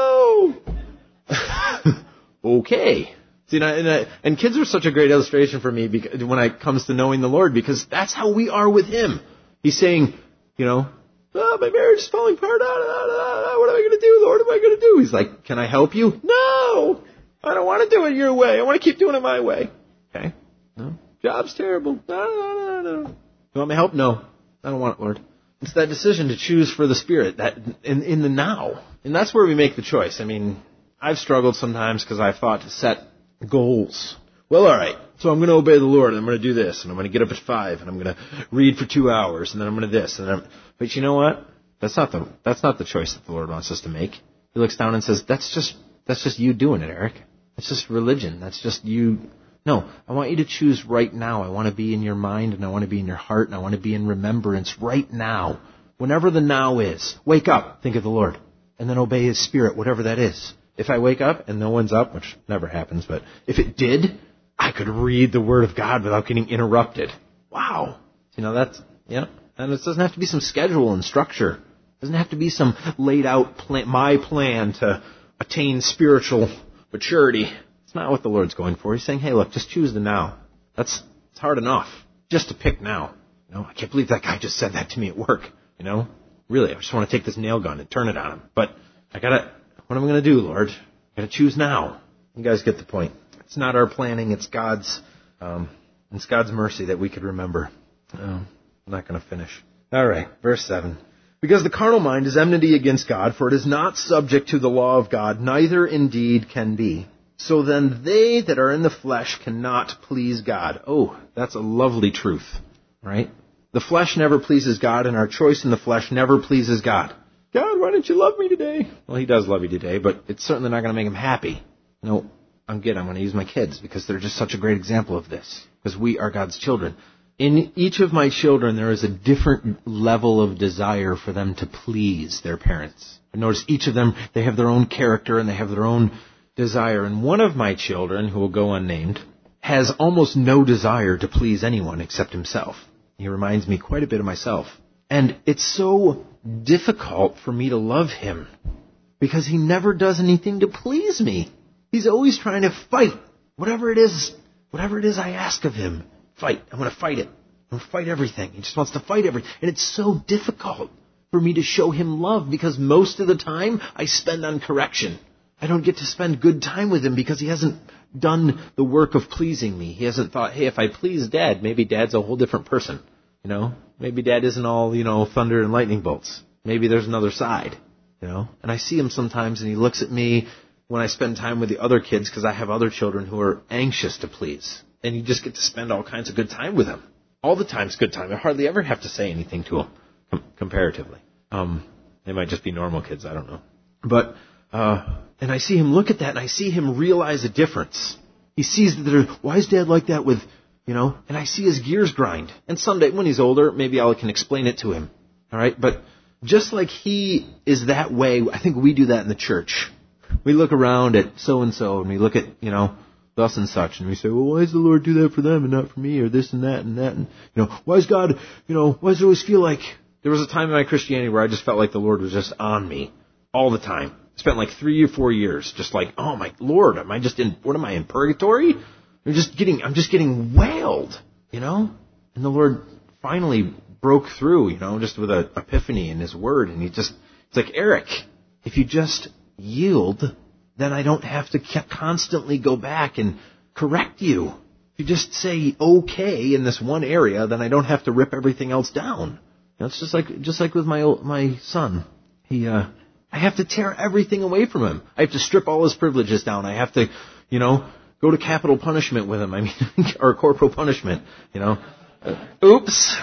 A: No. Okay. See, and, I, and, I, and kids are such a great illustration for me because, when it comes to knowing the Lord, because that's how we are with Him. He's saying, you know, oh, my marriage is falling apart. Ah, ah, ah, what am I going to do, Lord? What am I going to do? He's like, can I help you? No. I don't want to do it your way. I want to keep doing it my way. Okay. No. Job's terrible. No, no, no, no. You want me to help? No. I don't want it, Lord. It's that decision to choose for the Spirit, that in, in the now. And that's where we make the choice. I mean, I've struggled sometimes because I've thought to set goals. Well, all right. So I'm going to obey the Lord, and I'm going to do this, and I'm going to get up at five, and I'm going to read for two hours, and then I'm going to this, and then I'm... But you know what? That's not the that's not the choice that the Lord wants us to make. He looks down and says, "That's just that's just you doing it, Eric. That's just religion. That's just you." No, I want you to choose right now. I want to be in your mind, and I want to be in your heart, and I want to be in remembrance right now. Whenever the now is, wake up, think of the Lord, and then obey His Spirit, whatever that is. If I wake up and no one's up, which never happens, but if it did, I could read the Word of God without getting interrupted. Wow. You know, that's, yeah. And it doesn't have to be some schedule and structure. It doesn't have to be some laid out plan, my plan to attain spiritual maturity. It's not what the Lord's going for. He's saying, hey, look, just choose the now. That's it's hard enough just to pick now. You know, I can't believe that guy just said that to me at work. You know, really, I just want to take this nail gun and turn it on him. But I gotta, what am I going to do, Lord? I gotta choose now. You guys get the point. It's not our planning. It's God's, um, it's God's mercy that we could remember. Um, I'm not going to finish. All right, verse seven. Because the carnal mind is enmity against God, for it is not subject to the law of God, neither indeed can be. So then they that are in the flesh cannot please God. Oh, that's a lovely truth, right? The flesh never pleases God, and our choice in the flesh never pleases God. God, why didn't you love me today? Well, he does love you today, but it's certainly not going to make him happy. No, I'm good. I'm going to use my kids because they're just such a great example of this, because we are God's children. In each of my children, there is a different level of desire for them to please their parents. I notice each of them, they have their own character and they have their own desire. And one of my children, who will go unnamed, has almost no desire to please anyone except himself. He reminds me quite a bit of myself. And it's so difficult for me to love him because he never does anything to please me. He's always trying to fight whatever it is, whatever it is I ask of him. Fight. I'm going to fight it. I'm going to fight everything. He just wants to fight everything. And it's so difficult for me to show him love because most of the time I spend on correction. I don't get to spend good time with him because he hasn't done the work of pleasing me. He hasn't thought, hey, if I please Dad, maybe Dad's a whole different person. You know, maybe Dad isn't all, you know, thunder and lightning bolts. Maybe there's another side, you know. And I see him sometimes and he looks at me when I spend time with the other kids because I have other children who are anxious to please. And you just get to spend all kinds of good time with him. All the time's good time. I hardly ever have to say anything to him, com- comparatively. Um, they might just be normal kids. I don't know. But, uh, and I see him look at that and I see him realize a difference. He sees that there, why is Dad like that with, you know, and I see his gears grind. And someday when he's older, maybe I can explain it to him. All right. But just like he is that way, I think we do that in the church. We look around at so-and-so and we look at, you know, thus and such, and we say, well, why does the Lord do that for them and not for me, or this and that and that, and, you know, why does God, you know, why does it always feel like, there was a time in my Christianity where I just felt like the Lord was just on me all the time. I spent like three or four years just like, oh my Lord, am I just in, what am I, in purgatory? I'm just getting, I'm just getting wailed, you know, and the Lord finally broke through, you know, just with an epiphany in his word, and he just, it's like, Eric, if you just yield, then I don't have to constantly go back and correct you. If you just say okay in this one area, then I don't have to rip everything else down. You know, it's just like just like with my my son. He, uh, I have to tear everything away from him. I have to strip all his privileges down. I have to, you know, go to capital punishment with him. I mean, or corporal punishment. You know, uh, oops.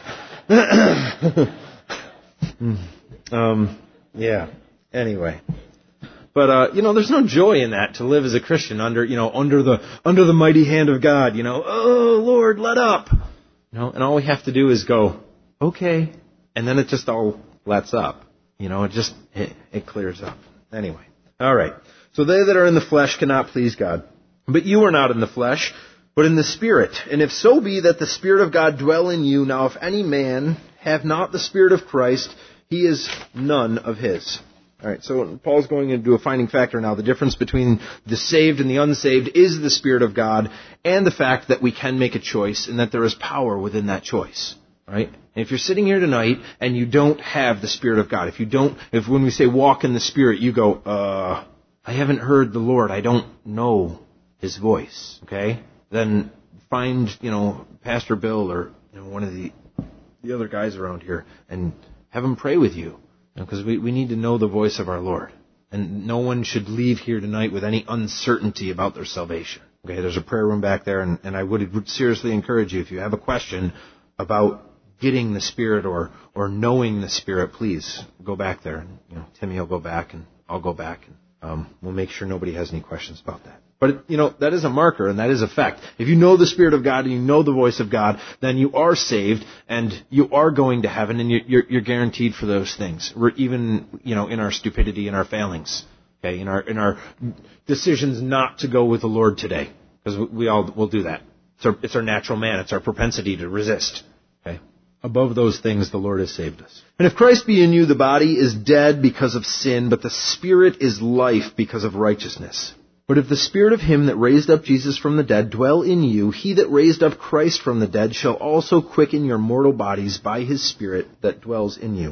A: um, yeah. Anyway. But, uh, you know, there's no joy in that to live as a Christian under, you know, under the, under the mighty hand of God, you know, oh, Lord, let up. You know, and all we have to do is go, okay. And then it just all lets up. You know, it just, it, it clears up. Anyway. All right. So they that are in the flesh cannot please God. But you are not in the flesh, but in the Spirit. And if so be that the Spirit of God dwell in you, now if any man have not the Spirit of Christ, he is none of his. All right, so Paul's going into a finding factor now. The difference between the saved and the unsaved is the Spirit of God and the fact that we can make a choice and that there is power within that choice. Right? And if you're sitting here tonight and you don't have the Spirit of God, if you don't, if when we say walk in the Spirit, you go, uh, I haven't heard the Lord, I don't know His voice, okay? Then find, you know, Pastor Bill or, you know, one of the, the other guys around here and have them pray with you. Because we, we need to know the voice of our Lord. And no one should leave here tonight with any uncertainty about their salvation. Okay, there's a prayer room back there, and, and I would seriously encourage you, if you have a question about getting the Spirit or, or knowing the Spirit, please go back there. And, you know, Timmy will go back, and I'll go back, and um, we'll make sure nobody has any questions about that. But, you know, that is a marker, and that is a fact. If you know the Spirit of God and you know the voice of God, then you are saved, and you are going to heaven, and you're, you're guaranteed for those things. We're even, you know, in our stupidity and our failings, okay, in our in our decisions not to go with the Lord today, because we all will do that. It's our, it's our natural man. It's our propensity to resist, okay. Above those things, the Lord has saved us. And if Christ be in you, the body is dead because of sin, but the Spirit is life because of righteousness. But if the Spirit of Him that raised up Jesus from the dead dwell in you, He that raised up Christ from the dead shall also quicken your mortal bodies by His Spirit that dwells in you.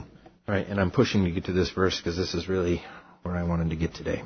A: All right, and I'm pushing to get to this verse because this is really where I wanted to get today.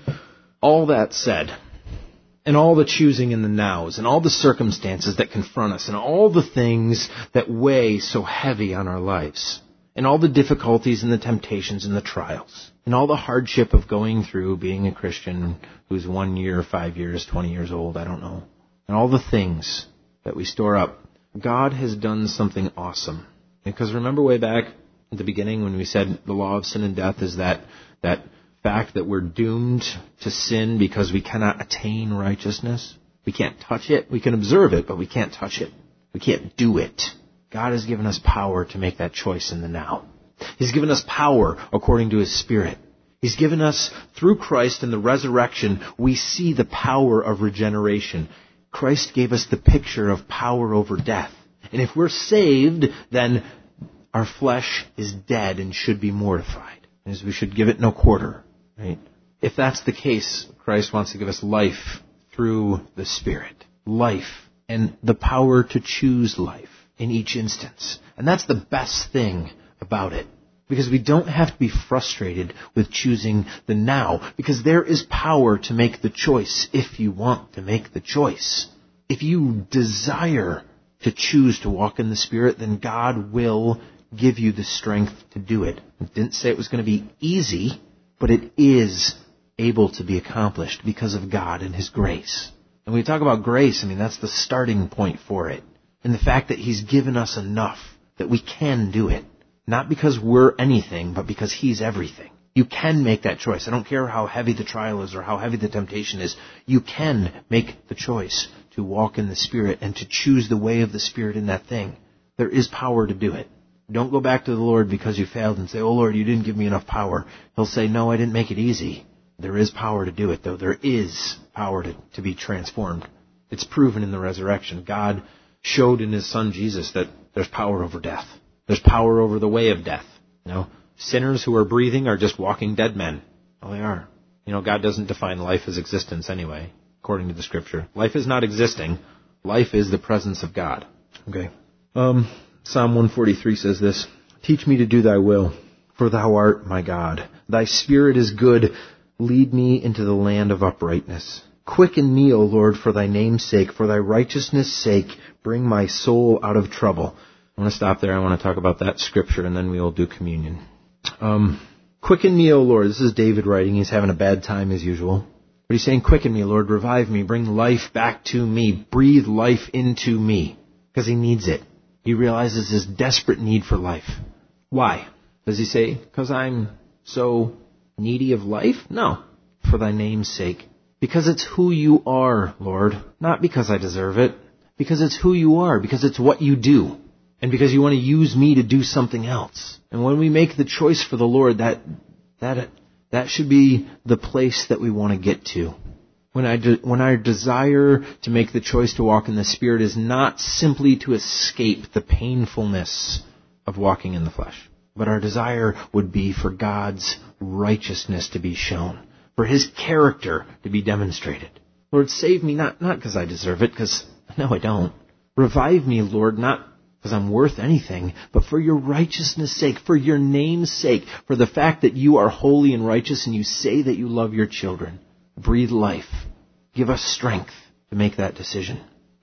A: All that said, and all the choosing in the nows, and all the circumstances that confront us, and all the things that weigh so heavy on our lives, and all the difficulties and the temptations and the trials, and all the hardship of going through being a Christian who's one year, five years, twenty years old, I don't know, and all the things that we store up, God has done something awesome. Because remember way back at the beginning when we said the law of sin and death is that that fact that we're doomed to sin because we cannot attain righteousness? We can't touch it. We can observe it, but we can't touch it. We can't do it. God has given us power to make that choice in the now. He's given us power according to His Spirit. He's given us, through Christ and the resurrection, we see the power of regeneration. Christ gave us the picture of power over death. And if we're saved, then our flesh is dead and should be mortified, as we should give it no quarter. Right? If that's the case, Christ wants to give us life through the Spirit. Life and the power to choose life in each instance. And that's the best thing about it. Because we don't have to be frustrated with choosing the now. Because there is power to make the choice if you want to make the choice. If you desire to choose to walk in the Spirit, then God will give you the strength to do it. I didn't say it was going to be easy, but it is able to be accomplished because of God and His grace. And when we talk about grace, I mean, that's the starting point for it. And the fact that He's given us enough that we can do it. Not because we're anything, but because He's everything. You can make that choice. I don't care how heavy the trial is or how heavy the temptation is. You can make the choice to walk in the Spirit and to choose the way of the Spirit in that thing. There is power to do it. Don't go back to the Lord because you failed and say, oh Lord, you didn't give me enough power. He'll say, no, I didn't make it easy. There is power to do it, though. There is power to, to be transformed. It's proven in the resurrection. God showed in His Son Jesus that there's power over death. There's power over the way of death. You know, sinners who are breathing are just walking dead men. Oh, they are. You know, God doesn't define life as existence anyway, according to the Scripture. Life is not existing. Life is the presence of God. Okay. Um... Psalm one forty-three says this, teach me to do thy will, for thou art my God. Thy Spirit is good. Lead me into the land of uprightness. Quicken me, O Lord, for thy name's sake, for thy righteousness' sake, bring my soul out of trouble. I want to stop there. I want to talk about that scripture, and then we will do communion. Um, quicken me, O Lord. This is David writing. He's having a bad time as usual. But he's saying, quicken me, Lord, revive me, bring life back to me, breathe life into me, because he needs it. He realizes his desperate need for life. Why? Does he say, because I'm so needy of life? No. For thy name's sake. Because it's who you are, Lord. Not because I deserve it. Because it's who you are. Because it's what you do. And because you want to use me to do something else. And when we make the choice for the Lord, that that that should be the place that we want to get to. When I de- when our desire to make the choice to walk in the Spirit is not simply to escape the painfulness of walking in the flesh, but our desire would be for God's righteousness to be shown, for His character to be demonstrated. Lord, save me, not not because I deserve it, because no, I don't. Revive me, Lord, not because I'm worth anything, but for your righteousness' sake, for your name's sake, for the fact that you are holy and righteous and you say that you love your children. Breathe life. Give us strength to make that decision.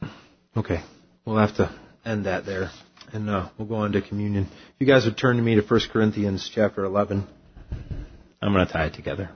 A: Okay, we'll have to end that there, and uh, we'll go on to communion. If you guys would turn to me to First Corinthians chapter eleven, I'm going to tie it together.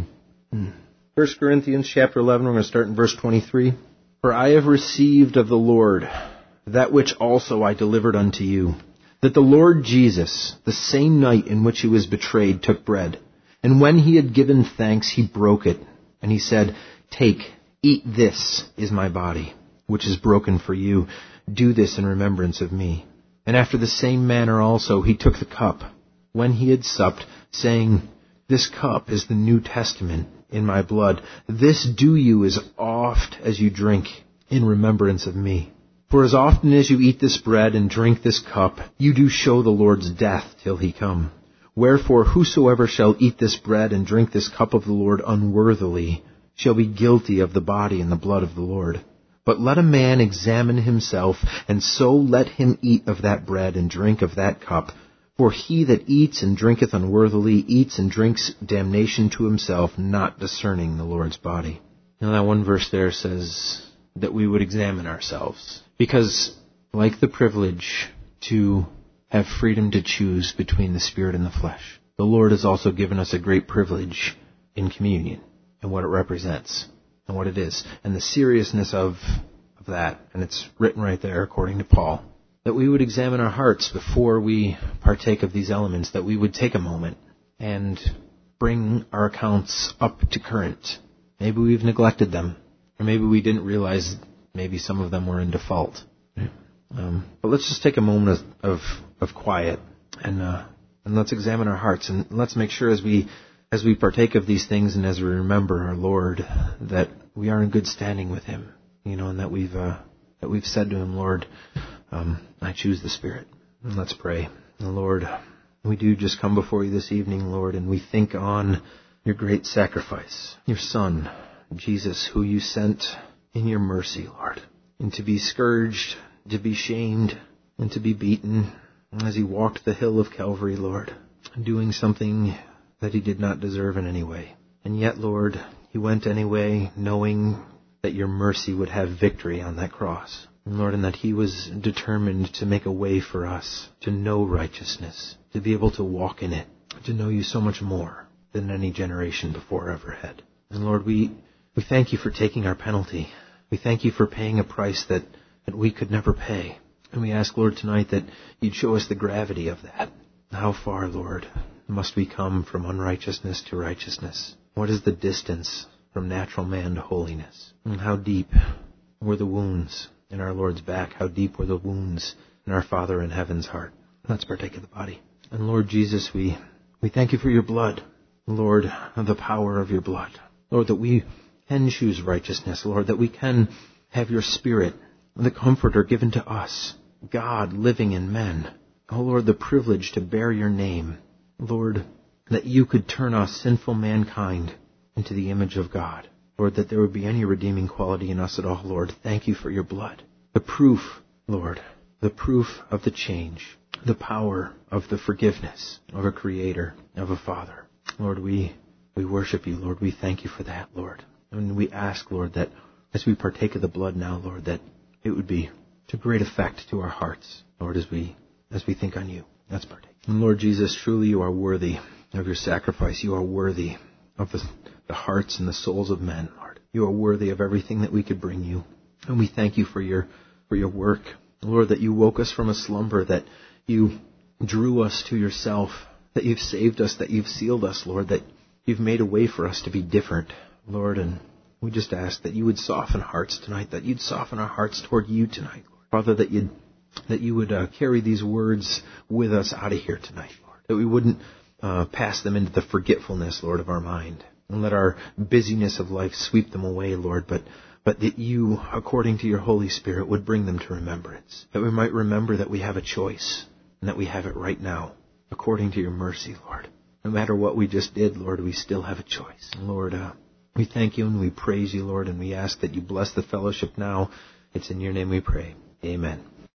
A: First Corinthians chapter eleven, we're going to start in verse twenty-three. For I have received of the Lord that which also I delivered unto you, that the Lord Jesus, the same night in which he was betrayed, took bread, and when he had given thanks, he broke it. And he said, take, eat, this is my body, which is broken for you. Do this in remembrance of me. And after the same manner also he took the cup, when he had supped, saying, this cup is the New Testament in my blood. This do you as oft as you drink in remembrance of me. For as often as you eat this bread and drink this cup, you do show the Lord's death till he come. Wherefore, whosoever shall eat this bread and drink this cup of the Lord unworthily shall be guilty of the body and the blood of the Lord. But let a man examine himself, and so let him eat of that bread and drink of that cup. For he that eats and drinketh unworthily eats and drinks damnation to himself, not discerning the Lord's body. Now that one verse there says that we would examine ourselves. Because like the privilege to have freedom to choose between the spirit and the flesh, the Lord has also given us a great privilege in communion and what it represents and what it is and the seriousness of, of that. And it's written right there according to Paul. That we would examine our hearts before we partake of these elements, that we would take a moment and bring our accounts up to current. Maybe we've neglected them, or maybe we didn't realize maybe some of them were in default. Um, but let's just take a moment of, of, of quiet and uh, and let's examine our hearts and let's make sure as we as we partake of these things and as we remember our Lord that we are in good standing with Him, you know, and that we've uh, that we've said to Him, Lord, Um, I choose the Spirit. And let's pray. And Lord, we do just come before you this evening, Lord, and we think on your great sacrifice, your Son, Jesus, who you sent in your mercy, Lord, and to be scourged, to be shamed, and to be beaten as he walked the hill of Calvary, Lord, doing something that he did not deserve in any way. And yet, Lord, he went anyway, knowing that your mercy would have victory on that cross. Lord, and that he was determined to make a way for us to know righteousness, to be able to walk in it, to know you so much more than any generation before ever had. And Lord, we, we thank you for taking our penalty. We thank you for paying a price that, that we could never pay. And we ask, Lord, tonight that you'd show us the gravity of that. How far, Lord, must we come from unrighteousness to righteousness? What is the distance from natural man to holiness? And how deep were the wounds in our Lord's back? How deep were the wounds in our Father in heaven's heart? Let's partake of the body. And Lord Jesus, we, we thank you for your blood. Lord, the power of your blood. Lord, that we can choose righteousness. Lord, that we can have your Spirit, the Comforter given to us. God living in men. Oh Lord, the privilege to bear your name. Lord, that you could turn us sinful mankind into the image of God. Lord, that there would be any redeeming quality in us at all, Lord. Thank you for your blood. The proof, Lord, the proof of the change, the power of the forgiveness of a Creator, of a Father. Lord, we, we worship you, Lord. We thank you for that, Lord. And we ask, Lord, that as we partake of the blood now, Lord, that it would be to great effect to our hearts, Lord, as we, as we think on you. Let's partake. And Lord Jesus, truly you are worthy of your sacrifice. You are worthy of the the hearts and the souls of men, Lord. You are worthy of everything that we could bring you. And we thank you for your for your work. Lord, that you woke us from a slumber, that you drew us to yourself, that you've saved us, that you've sealed us, Lord, that you've made a way for us to be different, Lord. And we just ask that you would soften hearts tonight, that you'd soften our hearts toward you tonight, Lord. Father, that you'd that you would uh, carry these words with us out of here tonight, Lord. That we wouldn't uh, pass them into the forgetfulness, Lord, of our mind. And let our busyness of life sweep them away, Lord, but but that you, according to your Holy Spirit, would bring them to remembrance. That we might remember that we have a choice, and that we have it right now, according to your mercy, Lord. No matter what we just did, Lord, we still have a choice. Lord, uh, we thank you and we praise you, Lord, and we ask that you bless the fellowship now. It's in your name we pray. Amen.